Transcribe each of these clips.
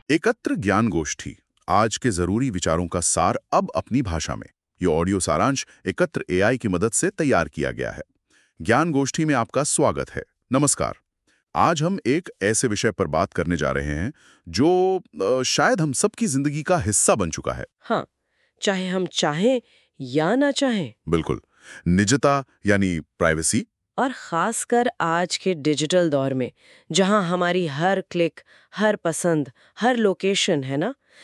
एकत्र ज्ञान गोष्ठी, आज के जरूरी विचारों का सार अब अपनी भाषा में। ये ऑडियो सारांश एकत्र एआई की मदद से तैयार किया गया है। ज्ञान गोष्ठी में आपका स्वागत है। नमस्कार। आज हम एक ऐसे विषय पर बात करने जा रहे हैं जो शायद हम सबकी जिंदगी का हिस्सा बन चुका है। हाँ, चाहे हम चाहें या ना चाहें। बिल्कुल। निजता यानी प्राइवेसी। और खासकर आज के डिजिटल दौर में, जहां हमारी हर क्लिक, हर पसंद, हर लोकेशन है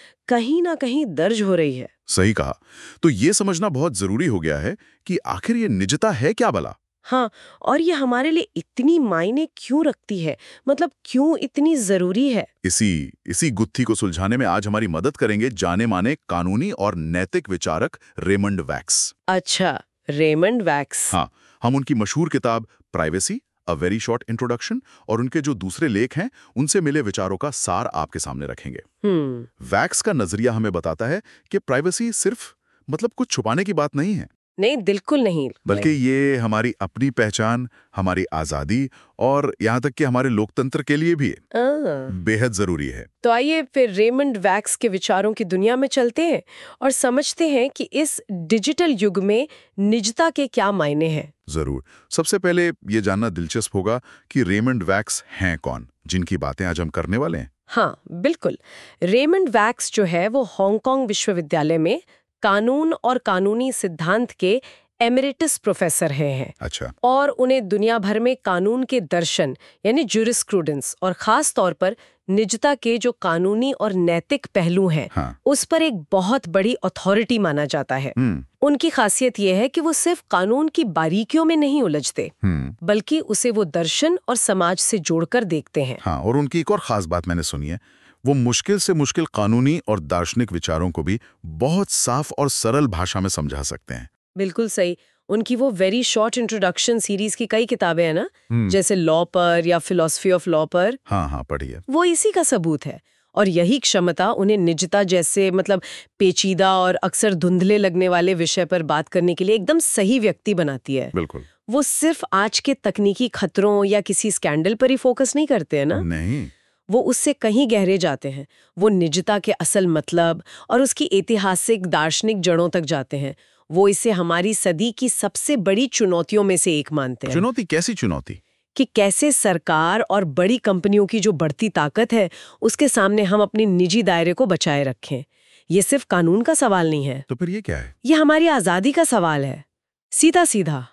ना कहीं दर्ज हो रही है। सही कहा। तो ये समझना बहुत जरूरी हो गया है कि आखिर ये निजता है क्या भला। हाँ, और ये हमारे लिए इतनी मायने क्यों रखती है, मतलब क्यों इतनी जरूरी है। इसी गुत्थी को सुलझाने में आज हमारी मदद करेंगे जाने माने कानूनी और नैतिक विचारक रेमंड वैक्स। अच्छा, रेमंड वैक्स। हाँ, हम उनकी मशहूर किताब privacy a very short introduction और उनके जो दूसरे लेख हैं उनसे मिले विचारों का सार आपके सामने रखेंगे। वैक्स का नजरिया हमें बताता है कि प्राइवेसी सिर्फ कुछ छुपाने की बात नहीं है। नहीं, बिल्कुल नहीं, बल्कि ये हमारी अपनी पहचान, हमारी आजादी और यहाँ तक कि हमारे लोकतंत्र के लिए भी बेहद जरूरी है। तो आइए फिर रेमंड वैक्स के विचारों की दुनिया में चलते हैं और समझते हैं कि इस डिजिटल युग में निजता के क्या मायने हैं। जरूर। सबसे पहले ये जानना दिलचस्प होगा कि रेमंड वैक्स हैं कौन, जिनकी बातें आज हम करने वाले हैं। हाँ, बिल्कुल। रेमंड वैक्स जो है वो हांगकांग विश्वविद्यालय में कानून और कानूनी सिद्धांत के एमेरिटस प्रोफेसर हैं। अच्छा। और उन्हें दुनिया भर में कानून के दर्शन यानी ज्यूरिस्प्रूडेंस और खास तौर पर निजता के जो कानूनी और नैतिक पहलू हैं, हाँ। उस पर एक बहुत बड़ी अथॉरिटी माना जाता है। उनकी खासियत यह है कि वो सिर्फ कानून की बारीकियों में नहीं उलझते, बल्कि उसे वो दर्शन और समाज से जोड़कर देखते हैं। हाँ, और उनकी एक और खास बात मैंने सुनी है, वो मुश्किल से मुश्किल कानूनी और दार्शनिक विचारों को भी बहुत साफ और सरल भाषा में समझा सकते हैं। बिल्कुल सही। उनकी वो वेरी शॉर्ट इंट्रोडक्शन सीरीज की कई किताबें हैं ना, जैसे लॉ पर या फिलॉसफी ऑफ लॉ पर। हाँ, पढ़िए। वो इसी का सबूत है। और यही क्षमता उन्हें निजता जैसे पेचीदा और अक्सर धुंधले लगने वाले विषय पर बात करने के लिए एकदम सही व्यक्ति बनाती है। बिल्कुल। वो सिर्फ आज के तकनीकी खतरों या किसी स्कैंडल पर ही फोकस नहीं करते हैं ना। नहीं, वो उससे कहीं गहरे जाते हैं। वो निजता के असल मतलब और उसकी ऐतिहासिक दार्शनिक जड़ों तक जाते हैं। वो इसे हमारी सदी की सबसे बड़ी चुनौतियों में से एक मानते हैं। चुनौती? कैसी चुनौती? कि कैसे सरकार और बड़ी कंपनियों की जो बढ़ती ताकत है, उसके सामने हम अपनी निजी दायरे को बचाए रखें। ये सिर्फ कानून का सवाल नहीं है। तो फिर ये क्या है? ये हमारी आजादी का सवाल है, सीधा सीधा।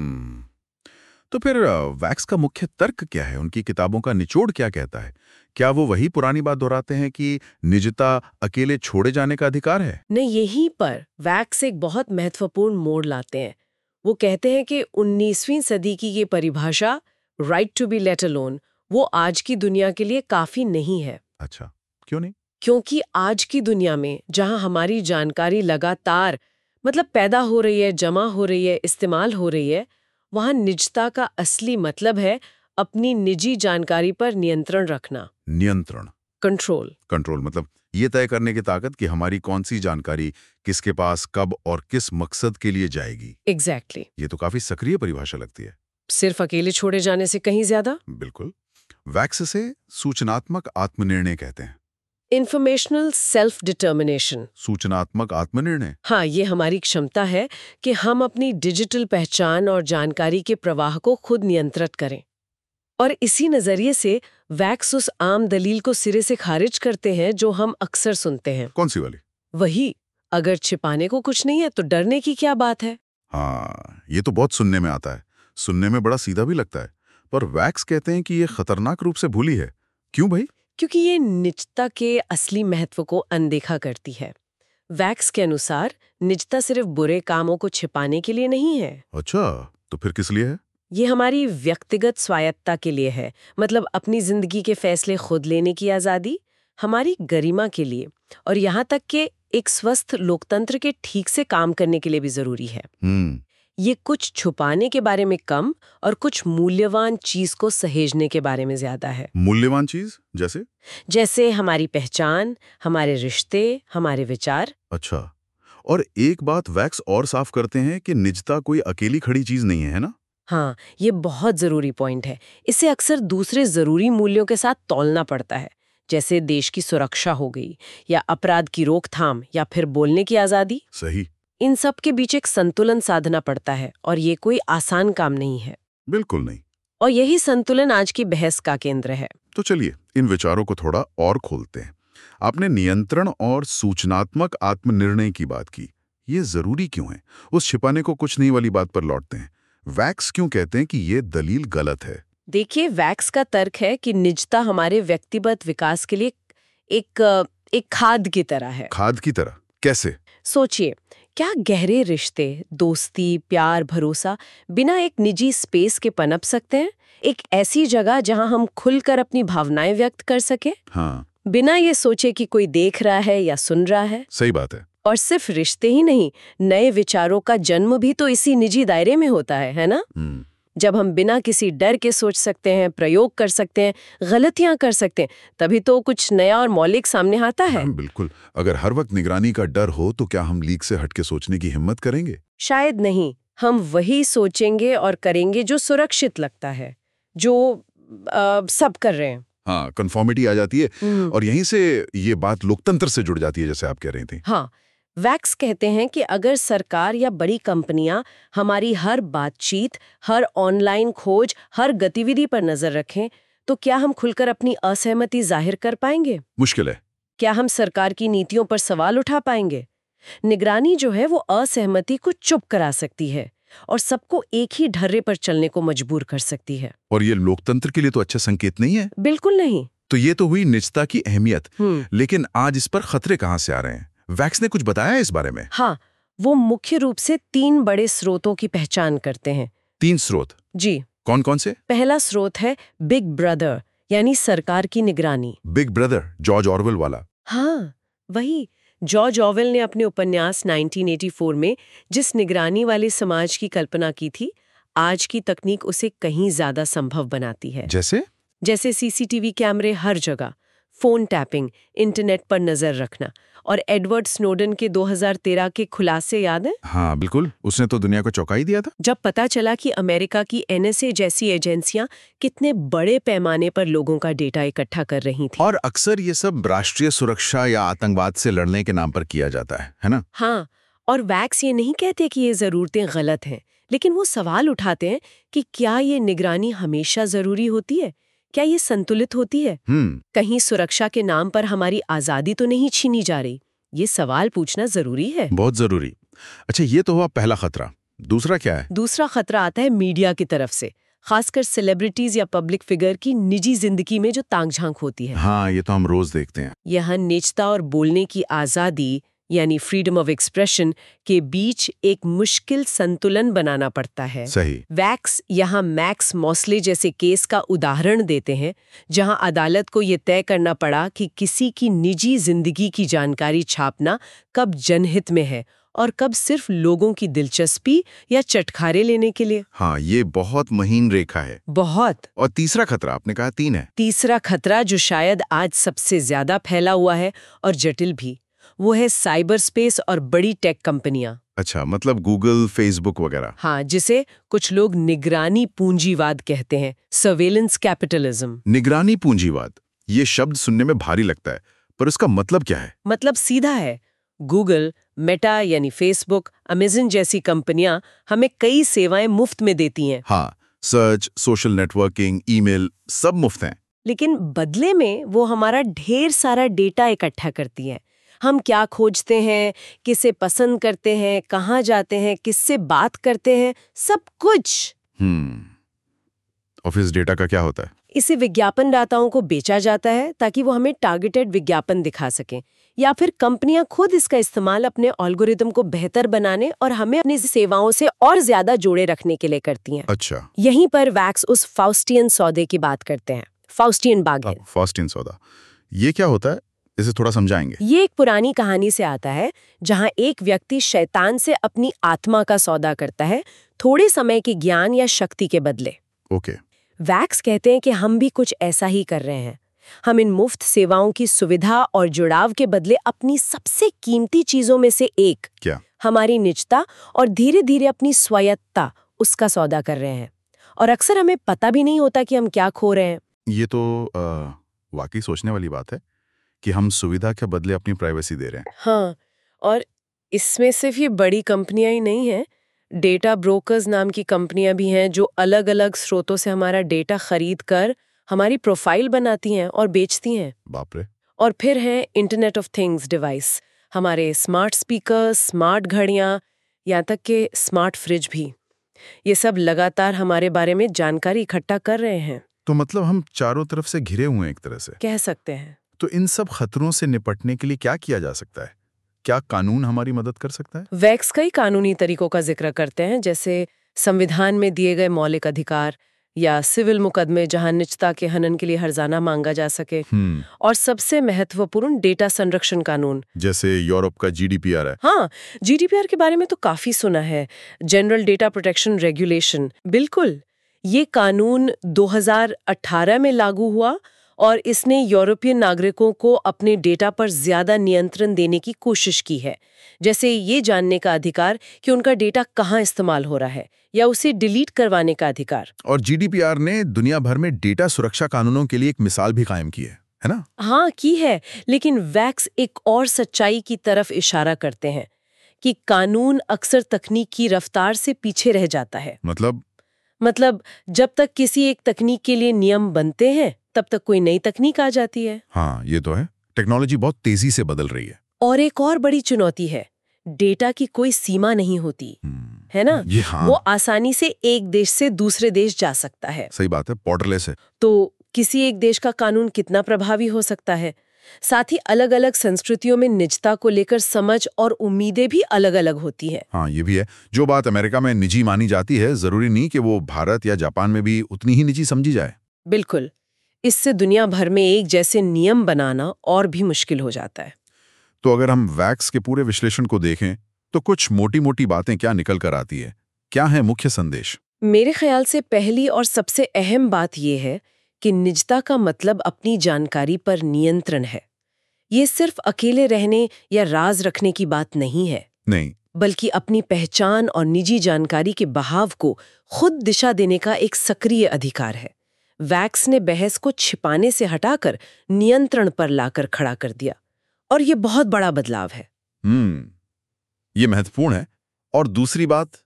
तो फिर वैक्स का मुख्य तर्क क्या है? उनकी किताबों का निचोड़ क्या कहता है? क्या वो वही पुरानी बात दोहराते हैं कि निजता अकेले छोड़े जाने का अधिकार है? नहीं, यहीं पर वैक्स एक बहुत महत्वपूर्ण मोड़ लाते हैं। वो कहते हैं कि 19वीं सदी की ये परिभाषा right to be let alone, वो आज की दुनिया के लिए काफी नहीं है। अच्छा, क्यों नहीं? क्योंकि आज की दुनिया में जहां हमारी जानकारी लगातार पैदा हो रही है, जमा हो रही है, इस्तेमाल हो रही है, वहां निजता का असली मतलब है अपनी निजी जानकारी पर नियंत्रण रखना। नियंत्रण? कंट्रोल मतलब ये तय करने की ताकत कि हमारी कौन सी जानकारी किसके पास, कब और किस मकसद के लिए जाएगी। एग्जैक्टली। ये तो काफी सक्रिय परिभाषा लगती है। सिर्फ अकेले छोड़े जाने से कहीं ज्यादा। बिल्कुल। वैक्स से सूचनात्मक आत्मनिर्णय कहते हैं। Informational self determination. सूचनात्मक आत्मनिर्णय? हाँ, ये हमारी क्षमता है कि हम अपनी डिजिटल पहचान और जानकारी के प्रवाह को खुद नियंत्रित करें। और इसी नजरिए से वैक्स उस आम दलील को सिरे से खारिज करते हैं जो हम अक्सर सुनते हैं। कौन सी वाली? वही, अगर छिपाने को कुछ नहीं है तो डरने की क्या बात है। हाँ, ये तो बहुत सुनने में आता है। सुनने में बड़ा सीधा भी लगता है, पर वैक्स कहते हैं कि ये खतरनाक रूप से भूली है। क्यों भाई? क्योंकि ये निजता के असली महत्व को अनदेखा करती है। वैक्स के अनुसार निजता सिर्फ बुरे कामों को छिपाने के लिए नहीं है। अच्छा, तो फिर किस लिए है? ये हमारी व्यक्तिगत स्वायत्ता के लिए है, अपनी जिंदगी के फैसले खुद लेने की आजादी, हमारी गरिमा के लिए, और यहाँ तक कि एक स्वस्थ लोकतंत्र के ठीक से काम करने के लिए भी जरूरी है। ये कुछ छुपाने के बारे में कम और कुछ मूल्यवान चीज को सहेजने के बारे में ज्यादा है। मूल्यवान चीज? जैसे हमारी पहचान, हमारे रिश्ते, हमारे विचार। अच्छा, और एक बात वैक्स और साफ करते हैं कि निजता कोई अकेली खड़ी चीज नहीं है ना? हाँ, ये बहुत जरूरी पॉइंट है। इसे अक्सर दूसरे जरूरी मूल्यों के साथ तौलना पड़ता है, जैसे देश की सुरक्षा हो गई, या अपराध की रोकथाम, या फिर बोलने की आजादी। सही। इन सब के बीच एक संतुलन साधना पड़ता है, और ये कोई आसान काम नहीं है। बिल्कुल नहीं। और यही संतुलन आज की बहस का केंद्र है। तो चलिए इन विचारों को थोड़ा और खोलते हैं। आपने नियंत्रण और सूचनात्मक आत्मनिर्णय की बात की। ये जरूरी क्यों है? उस छिपाने को कुछ नहीं वाली बात पर लौटते हैं। वैक्स क्यों कहते हैं कि ये दलील गलत है? देखिए, वैक्स का तर्क है कि निजता हमारे व्यक्तिगत विकास के लिए एक खाद की तरह है। खाद की तरह? कैसे? सोचिए, क्या गहरे रिश्ते, दोस्ती, प्यार, भरोसा बिना एक निजी स्पेस के पनप सकते हैं? एक ऐसी जगह जहां हम खुलकर अपनी भावनाएं व्यक्त कर सके, हाँ, बिना ये सोचे कि कोई देख रहा है या सुन रहा है। सही बात है। और सिर्फ रिश्ते ही नहीं, नए विचारों का जन्म भी तो इसी निजी दायरे में होता है ना? जब हम बिना किसी डर के सोच सकते हैं, प्रयोग कर सकते हैं, गलतियां कर सकते हैं, तभी तो कुछ नया और मौलिक सामने आता है। बिल्कुल। अगर हर वक्त निगरानी का डर हो तो क्या हम लीक से हटके सोचने की हिम्मत करेंगे? शायद नहीं। हम वही सोचेंगे और करेंगे जो सुरक्षित लगता है, जो सब कर रहे हैं। हाँ, कन्फॉर्मिटी आ जाती है। और यहीं से ये बात लोकतंत्र से जुड़ जाती है, जैसे आप कह रही थी। हाँ, वैक्स कहते हैं कि अगर सरकार या बड़ी कंपनियां हमारी हर बातचीत, हर ऑनलाइन खोज, हर गतिविधि पर नजर रखें, तो क्या हम खुलकर अपनी असहमति जाहिर कर पाएंगे? मुश्किल है। क्या हम सरकार की नीतियों पर सवाल उठा पाएंगे? निगरानी जो है वो असहमति को चुप करा सकती है और सबको एक ही ढर्रे पर चलने को मजबूर कर सकती है। और ये लोकतंत्र के लिए तो अच्छा संकेत नहीं है। बिल्कुल नहीं। तो ये तो हुई निजता की अहमियत। लेकिन आज इस पर खतरे कहाँ से आ रहे हैं? वैक्स ने कुछ बताया इस बारे में? हाँ, वो मुख्य रूप से 3 बड़े स्रोतों की पहचान करते हैं। 3 स्रोत? जी। कौन कौन से? पहला स्रोत है बिग ब्रदर, यानी सरकार की निगरानी। बिग ब्रदर, जॉर्ज ऑरवेल वाला? हाँ, वही। जॉर्ज ऑरवेल ने अपने उपन्यास 1984 में जिस निगरानी वाले समाज की कल्पना की थी, आज की तकनीक उसे कहीं ज्यादा संभव बनाती है। जैसे सीसीटीवी कैमरे हर जगह, फोन टैपिंग, इंटरनेट पर नजर रखना, और एडवर्ड स्नोडन के 2013 के खुलासे याद है? हाँ बिल्कुल, उसने तो दुनिया को चौंका ही दिया था। जब पता चला कि अमेरिका की NSA जैसी एजेंसियां कितने बड़े पैमाने पर लोगों का डेटा इकट्ठा कर रही थी। और अक्सर ये सब राष्ट्रीय सुरक्षा या आतंकवाद से लड़ने के नाम पर किया जाता है ना? हाँ, और वैक्स ये नहीं कहते कि ये जरूरतें गलत हैं, लेकिन वो सवाल उठाते हैं कि क्या ये निगरानी हमेशा जरूरी होती है? क्या ये संतुलित होती है? कहीं सुरक्षा के नाम पर हमारी आजादी तो नहीं छीनी जा रही? ये सवाल पूछना जरूरी है। बहुत जरूरी। अच्छा, ये तो हुआ पहला खतरा। दूसरा क्या है? दूसरा खतरा आता है मीडिया की तरफ से, खासकर सेलिब्रिटीज या पब्लिक फिगर की निजी जिंदगी में जो ताक-झांक होती है। हाँ, ये तो हम रोज देखते हैं। यहाँ निजता और बोलने की आजादी यानी फ्रीडम ऑफ एक्सप्रेशन के बीच एक मुश्किल संतुलन बनाना पड़ता है। सही। वैक्स यहाँ मैक्स मॉसले जैसे केस का उदाहरण देते हैं, जहां अदालत को ये तय करना पड़ा कि किसी की निजी जिंदगी की जानकारी छापना कब जनहित में है और कब सिर्फ लोगों की दिलचस्पी या चटखारे लेने के लिए। हाँ, ये बहुत महीन रेखा है। बहुत। और तीसरा खतरा, आपने कहा 3 है। तीसरा खतरा जो शायद आज सबसे ज्यादा फैला हुआ है और जटिल भी, वो है साइबर स्पेस और बड़ी टेक कंपनियां। अच्छा, मतलब गूगल, फेसबुक वगैरह। हाँ, जिसे कुछ लोग निगरानी पूंजीवाद कहते हैं, सर्वेलेंस कैपिटलिज्म। निगरानी पूंजीवाद, ये शब्द सुनने में भारी लगता है, पर उसका मतलब क्या है? मतलब सीधा है। गूगल, मेटा यानी फेसबुक, अमेज़न जैसी कंपनियां हमें कई सेवाएं मुफ्त में देती हैं। हाँ, सर्च, सोशल नेटवर्किंग, ईमेल, सब मुफ्त हैं। लेकिन बदले में वो हमारा ढेर सारा डेटा इकट्ठा करती हैं। हम क्या खोजते हैं, किसे पसंद करते हैं, कहाँ जाते हैं, किससे बात करते हैं, सब कुछ। और फिर इस डेटा का क्या होता है? इसे विज्ञापनदाताओं को बेचा जाता है ताकि वो हमें टारगेटेड विज्ञापन दिखा सकें, या फिर कंपनियां खुद इसका इस्तेमाल अपने एल्गोरिदम को बेहतर बनाने और हमें अपनी सेवाओं से और ज्यादा जोड़े रखने के लिए करती हैं। अच्छा। यहीं पर वैक्स उस फाउस्टियन सौदे की बात करते हैं, फाउस्टियन बार्गेन। फाउस्टियन सौदा, ये क्या होता है? इसे थोड़ा समझाएंगे? ये एक पुरानी कहानी से आता है, जहां एक व्यक्ति शैतान से अपनी आत्मा का सौदा करता है, थोड़े समय के ज्ञान या शक्ति के बदले। ओके। वैक्स कहते हैं कि हम भी कुछ ऐसा ही कर रहे हैं। हम इन मुफ्त सेवाओं की सुविधा और जुड़ाव के बदले अपनी सबसे कीमती चीजों में से एक, क्या? हमारी निजता और धीरे धीरे अपनी स्वायत्तता, उसका सौदा कर रहे हैं। और अक्सर हमें पता भी नहीं होता कि हम क्या खो रहे हैं। ये तो वाकई सोचने वाली बात है कि हम सुविधा के बदले अपनी प्राइवेसी दे रहे हैं। हाँ, और इसमें सिर्फ ये बड़ी कंपनियां ही नहीं हैं, डेटा ब्रोकर्स नाम की कंपनियां भी हैं जो अलग-अलग स्रोतों से हमारा डेटा खरीद कर हमारी प्रोफाइल बनाती हैं और बेचती हैं। बाप रे। और फिर है इंटरनेट ऑफ थिंग्स डिवाइस, हमारे स्मार्ट स्पीकर, स्मार्ट घड़ियां, यहाँ तक कि स्मार्ट फ्रिज भी। ये सब लगातार हमारे बारे में जानकारी इकट्ठा कर रहे हैं, तो मतलब हम चारों तरफ से घिरे हुए हैं एक तरह से। कह सकते हैं। तो इन सब खतरों से निपटने के लिए क्या किया जा सकता है? क्या कानून हमारी मदद कर सकता है? वैक्स कई कानूनी तरीकों का जिक्र करते हैं, जैसे संविधान में दिए गए मौलिक अधिकार या सिविल मुकदमे जहां निजता के हनन के लिए हर्जाना मांगा जा सके, और सबसे महत्वपूर्ण डेटा संरक्षण कानून, जैसे यूरोप का जीडीपीआर है। हाँ, जीडीपीआर के बारे में तो काफी सुना है, जनरल डेटा प्रोटेक्शन रेगुलेशन। बिल्कुल, ये कानून 2018 में लागू हुआ और इसने यूरोपियन नागरिकों को अपने डेटा पर ज्यादा नियंत्रण देने की कोशिश की है, जैसे ये जानने का अधिकार कि उनका डेटा कहाँ इस्तेमाल हो रहा है या उसे डिलीट करवाने का अधिकार। और जीडीपीआर ने दुनिया भर में डेटा सुरक्षा कानूनों के लिए एक मिसाल भी कायम की है ना? हाँ, की है, लेकिन वैक्स एक और सच्चाई की तरफ इशारा करते हैं कि कानून अक्सर तकनीक की रफ्तार से पीछे रह जाता है। मतलब जब तक किसी एक तकनीक के लिए नियम बनते हैं, तब तक कोई नई तकनीक आ जाती है। हाँ, ये तो है। टेक्नोलॉजी बहुत तेजी से बदल रही है। और एक और बड़ी चुनौती है, डेटा की कोई सीमा नहीं होती, है ना? ये हाँ। वो आसानी से एक देश से दूसरे देश जा सकता है। सही बात है, बॉर्डरलेस है। तो किसी एक देश का कानून कितना प्रभावी हो सकता है? साथ ही अलग-अलग संस्कृतियों में निजता को लेकर समझ और उम्मीदें भी अलग-अलग होती हैं। हाँ, ये भी है। जो बात अमेरिका में निजी मानी जाती है, जरूरी नहीं कि वो भारत या जापान में भी उतनी ही निजी समझी जाए। बिल्कुल, इससे दुनिया भर में एक जैसे नियम बनाना और भी मुश्किल हो जाता है। तो अगर हम वैक्स के पूरे विश्लेषण को देखें, तो कुछ मोटी-मोटी बातें क्या निकल कर आती है? क्या है मुख्य संदेश? मेरे ख्याल से पहली और सबसे अहम बात यह है कि निजता का मतलब अपनी जानकारी पर नियंत्रण है। ये सिर्फ अकेले रहने या राज रखने की बात नहीं है। नहीं, बल्कि अपनी पहचान और निजी जानकारी के बहाव को खुद दिशा देने का एक सक्रिय अधिकार है। वैक्स ने बहस को छिपाने से हटाकर नियंत्रण पर लाकर खड़ा कर दिया, और ये बहुत बड़ा बदलाव है। ये महत्वपूर्ण है। और दूसरी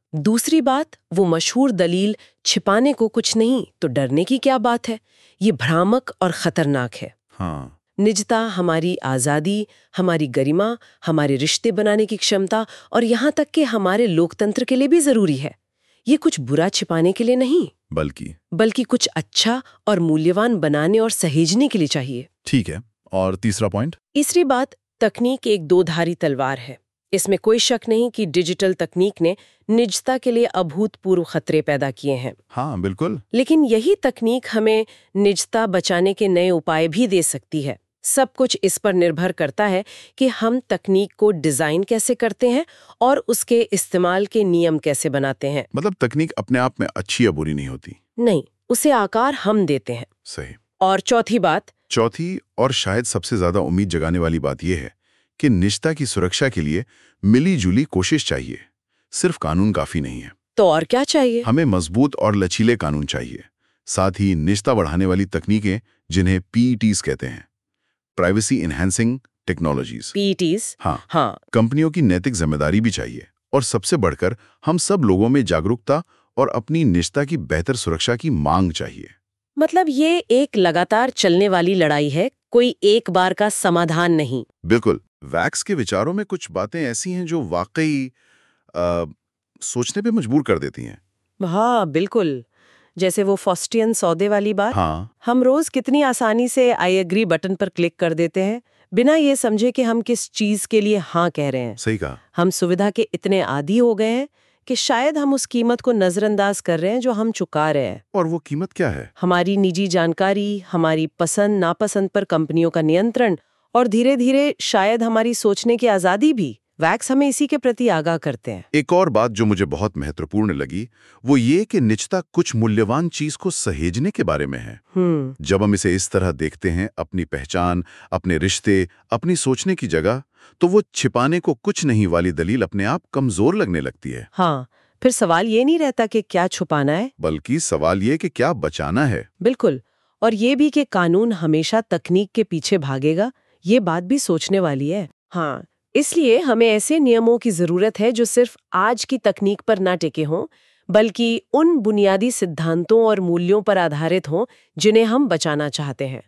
बात, वो मशहूर दलील छिपाने को कुछ नहीं तो डरने की क्या बात है, ये भ्रामक और खतरनाक है। हाँ, निजता, हमारी आजादी, हमारी गरिमा, हमारे रिश्ते बनाने की क्षमता और यहाँ तक कि हमारे लोकतंत्र के लिए भी जरूरी है। ये कुछ बुरा छिपाने के लिए नहीं, बल्कि कुछ अच्छा और मूल्यवान बनाने और सहेजने के लिए चाहिए। ठीक है। और तीसरा पॉइंट? तीसरी बात, तकनीक एक दो-धारी तलवार है। इसमें कोई शक नहीं कि डिजिटल तकनीक ने निजता के लिए अभूतपूर्व खतरे पैदा किए हैं। हाँ, बिल्कुल। लेकिन यही तकनीक हमें निजता बचाने के नए उपाय भी दे सकती है। सब कुछ इस पर निर्भर करता है कि हम तकनीक को डिजाइन कैसे करते हैं और उसके इस्तेमाल के नियम कैसे बनाते हैं। मतलब तकनीक अपने आप में अच्छी या बुरी नहीं होती। नहीं, उसे आकार हम देते हैं। सही। और चौथी और शायद सबसे ज्यादा उम्मीद जगाने वाली बात यह है कि निजता की सुरक्षा के लिए मिली-जुली कोशिश चाहिए। सिर्फ कानून काफी नहीं है। तो और क्या चाहिए? हमें मजबूत और लचीले कानून चाहिए। साथ ही निजता बढ़ाने वाली तकनीकें, जिन्हें PETs कहते हैं, प्राइवेसी इनहैंसिंग टेक्नोलॉजीज। PETs? हाँ। कंपनियों की नैतिक जिम्मेदारी भी चाहिए। और सबसे बढ़कर हम सब लोगों में जागरूकता और अपनी निजता की बेहतर सुरक्षा की मांग चाहिए। मतलब ये एक लगातार चलने वाली लड़ाई है, कोई एक बार का समाधान नहीं। बिल्कुल। वैक्स के विचारों में कुछ बातें ऐसी हैं जो वाकई सोचने पे मजबूर कर देती हैं। हाँ, बिल्कुल। जैसे वो फॉस्टियन सौदे वाली बात। हाँ। हम रोज कितनी आसानी से आई एग्री बटन पर क्लिक कर देते हैं, बिना ये समझे कि हम किस चीज के लिए हाँ कह रहे हैं। सही कहा। हम सुविधा के इतने आदी हो गए हैं कि शायद हम उस कीमत को नजरअंदाज कर रहे हैं जो हम चुका रहे हैं। और वो कीमत क्या है? हमारी निजी जानकारी, हमारी पसंद नापसंद पर कंपनियों का नियंत्रण और धीरे धीरे शायद हमारी सोचने की आजादी भी। वैक्स हमें इसी के प्रति आगाह करते हैं। एक और बात जो मुझे बहुत महत्वपूर्ण लगी, वो ये कि निजता कुछ मूल्यवान चीज को सहेजने के बारे में है। जब हम इसे इस तरह देखते हैं, अपनी पहचान, अपने रिश्ते, अपनी सोचने की जगह, तो वो छिपाने को कुछ नहीं वाली दलील अपने आप कमजोर लगने लगती है। हाँ, फिर सवाल ये नहीं रहता कि क्या छुपाना है, बल्कि सवाल ये कि क्या बचाना है। बिल्कुल। और ये भी कि कानून हमेशा तकनीक के पीछे भागेगा, ये बात भी सोचने वाली है। हाँ, इसलिए हमें ऐसे नियमों की जरूरत है जो सिर्फ आज की तकनीक पर ना टिके हों, बल्कि उन बुनियादी सिद्धांतों और मूल्यों पर आधारित हों जिन्हें हम बचाना चाहते हैं।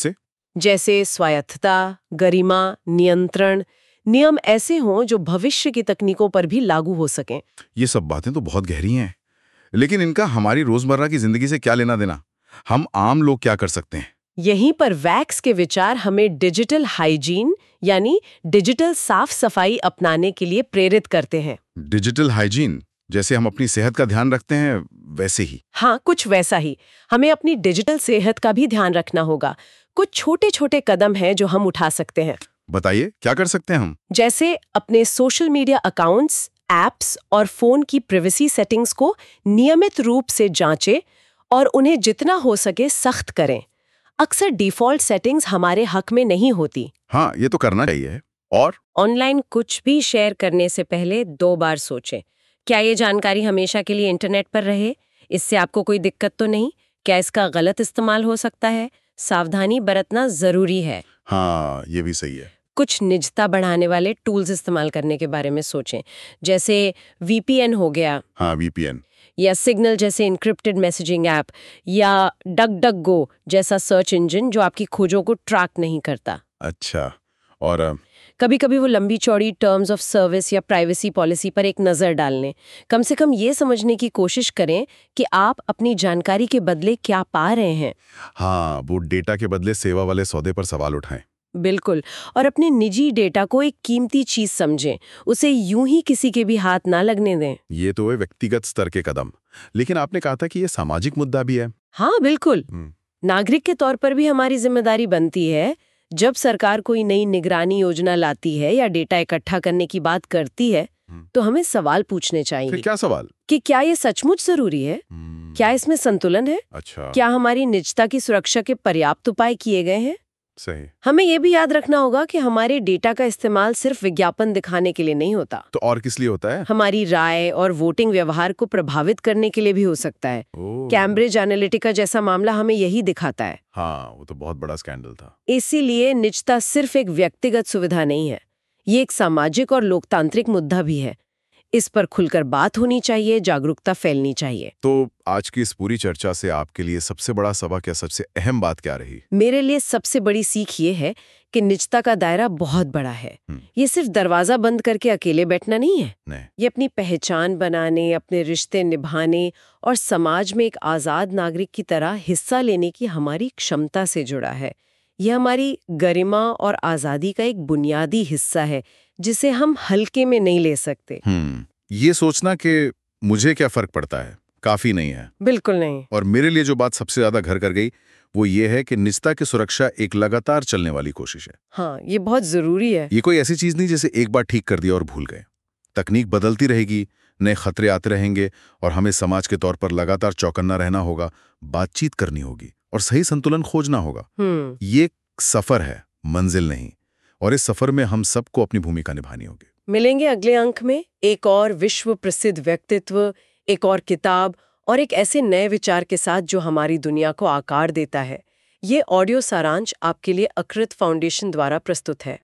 जैसे स्वायत्तता, गरिमा, नियंत्रण। नियम ऐसे हों जो भविष्य की तकनीकों पर भी लागू हो सकें। ये सब बातें तो बहुत गहरी हैं, लेकिन इनका हमारी रोजमर्रा की जिंदगी से क्या लेना देना? हम आम लोग क्या कर सकते हैं? यहीं पर वैक्स के विचार हमें डिजिटल हाइजीन यानी डिजिटल साफ सफाई अपनाने के लिए प्रेरित करते हैं। डिजिटल हाइजीन, जैसे हम अपनी सेहत का ध्यान रखते हैं वैसे ही? हाँ, कुछ वैसा ही। हमें अपनी डिजिटल सेहत का भी ध्यान रखना होगा। कुछ छोटे छोटे कदम हैं जो हम उठा सकते हैं। बताइए, क्या कर सकते हैं हम? जैसे अपने सोशल मीडिया अकाउंट्स, ऐप्स और फोन की प्राइवेसी सेटिंग्स को नियमित रूप से जांचें और उन्हें जितना हो सके सख्त करें। अक्सर डिफॉल्ट सेटिंग्स हमारे हक में नहीं होती। हाँ, ये तो करना चाहिए। और ऑनलाइन कुछ भी शेयर करने से पहले 2 बार सोचें। क्या ये जानकारी हमेशा के लिए इंटरनेट पर रहे? इससे आपको कोई दिक्कत तो नहीं? क्या इसका गलत इस्तेमाल हो सकता है? सावधानी बरतना जरूरी है। हाँ, ये भी सही है। कुछ निजता बढ़ाने वाले टूल्स इस्तेमाल करने के बारे में सोचें, जैसे VPN हो गया। हाँ, VPN या सिग्नल जैसे इंक्रिप्टेड मैसेजिंग ऐप, या डक जैसा सर्च इंजन जो आपकी खोजों को ट्रैक नहीं करता। अच्छा, और कभी कभी वो लंबी चौड़ी टर्म्स ऑफ सर्विस या प्राइवेसी पॉलिसी पर एक नज़र डाल लें। कम से कम ये समझने की कोशिश करें कि आप अपनी जानकारी के बदले क्या पा रहे हैं। हाँ, वो डेटा के बदले सेवा वाले सौदे पर सवाल उठाएं। बिल्कुल। और अपने निजी डेटा को एक कीमती चीज समझें, उसे यूं ही किसी के भी हाथ ना लगने दें। ये तो है व्यक्तिगत स्तर के कदम, लेकिन आपने कहा था कि ये सामाजिक मुद्दा भी है। हाँ बिल्कुल। नागरिक के तौर पर भी हमारी जिम्मेदारी बनती है। जब सरकार कोई नई निगरानी योजना लाती है या डेटा इकट्ठा करने की बात करती है, तो हमें सवाल पूछने चाहिए। फिर क्या सवाल? कि क्या ये सचमुच जरूरी है? क्या इसमें संतुलन है? अच्छा, क्या हमारी निजता की सुरक्षा के पर्याप्त उपाय किए गए हैं? सही। हमें ये भी याद रखना होगा कि हमारे डेटा का इस्तेमाल सिर्फ विज्ञापन दिखाने के लिए नहीं होता। तो और किस लिए होता है? हमारी राय और वोटिंग व्यवहार को प्रभावित करने के लिए भी हो सकता है। कैम्ब्रिज एनालिटिका जैसा मामला हमें यही दिखाता है। हाँ, वो तो बहुत बड़ा स्कैंडल था। इसीलिए निजता सिर्फ एक व्यक्तिगत सुविधा नहीं है, ये एक सामाजिक और लोकतांत्रिक मुद्दा भी है। इस पर खुलकर बात होनी चाहिए, जागरूकता फैलनी चाहिए। तो आज की इस पूरी चर्चा से आपके लिए सबसे बड़ा सबक या सबसे अहम बात क्या रही? मेरे लिए सबसे बड़ी सीख ये है कि निजता का दायरा बहुत बड़ा है। ये सिर्फ दरवाजा बंद करके अकेले बैठना नहीं है। ये अपनी पहचान बनाने, अपने रिश्ते निभाने और समाज में एक आजाद नागरिक की तरह हिस्सा लेने की हमारी क्षमता से जुड़ा है। यह हमारी गरिमा और आजादी का एक बुनियादी हिस्सा है जिसे हम हल्के में नहीं ले सकते। ये सोचना कि मुझे क्या फर्क पड़ता है काफी नहीं है। बिल्कुल नहीं। और मेरे लिए जो बात सबसे ज्यादा घर कर गई वो ये है कि निजता की सुरक्षा एक लगातार चलने वाली कोशिश है। हाँ, ये बहुत जरूरी है। ये कोई ऐसी चीज नहीं जैसे एक बार ठीक कर दिया और भूल गए। तकनीक बदलती रहेगी, नए खतरे आते रहेंगे और हमें समाज के तौर पर लगातार चौकन्ना रहना होगा, बातचीत करनी होगी और सही संतुलन खोजना होगा। ये सफर है, मंजिल नहीं, और इस सफर में हम सबको अपनी भूमिका निभानी होगी। मिलेंगे अगले अंक में एक और विश्व प्रसिद्ध व्यक्तित्व, एक और किताब और एक ऐसे नए विचार के साथ जो हमारी दुनिया को आकार देता है। ये ऑडियो सारांश आपके लिए अकृत फाउंडेशन द्वारा प्रस्तुत है।